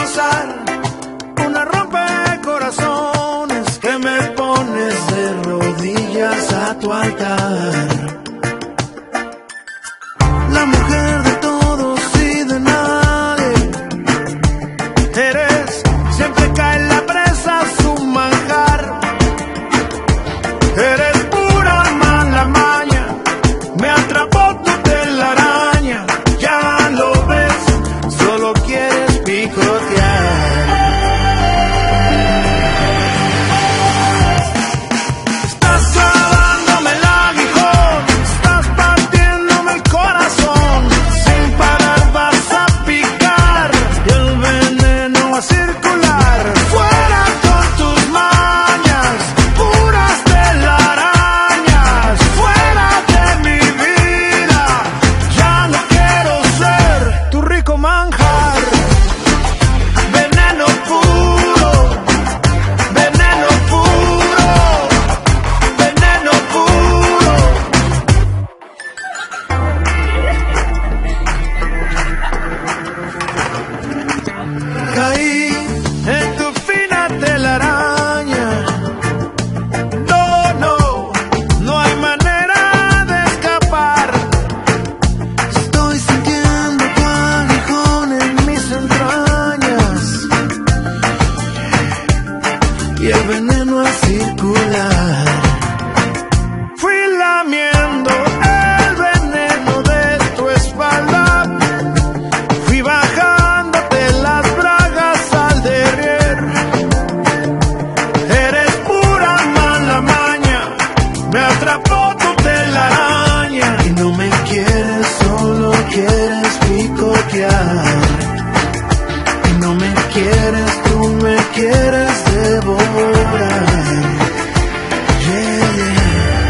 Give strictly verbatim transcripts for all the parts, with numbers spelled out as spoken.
causar una rompecorazones que me pones de rodillas a tu altar. La mujer de todos y de nadie, eres, siempre cae en la presa su manjar. Eres pura mala maña, me atrapó tu telaraña. Ya lo ves, solo quieres picotear. Estás clavándome el aguijón, estás partiéndome el corazón. Sin parar vas a picar y el veneno va a circular. Fuera con tus mañas, puras telarañas. Fuera de mi vida, ya no quiero ser tu rico manjar. Veneno puro, veneno puro, veneno puro. Caí en tu fina telaraña. No, no, no hay manera de escapar. Estoy sintiendo tu aguijón en mis entrañas y el veneno a circular. Fui lamiendo el veneno de tu espalda, fui bajándote las bragas al derrier. Eres pura mala maña, me atrapó tu telaraña. Y no me quieres, solo quieres picotear. Y no me quieres, tú me quieres devorar. Yeah, yeah.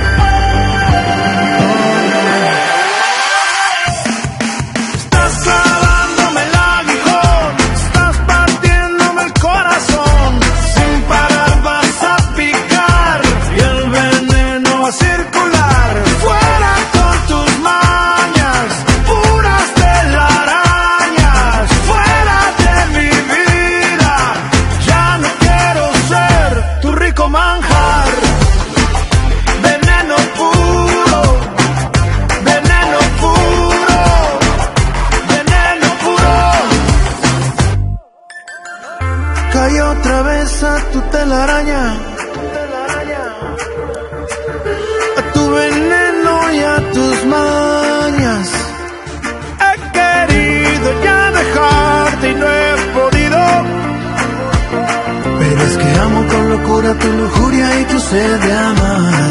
Estás clavándome el aguijón, estás partiéndome el corazón. Sin parar vas a picar y el veneno va a circular. Fuera con tus mañas, puras telarañas. Fuera de mi vida, ya no quiero ser tu rico manjar. Veneno puro, veneno puro, veneno puro. Caí otra vez a tu telaraña, a tu veneno y a tus mañas. He querido ya dejarte y no he podido, pero es que amo con locura tu lujuria y tu sed de amar.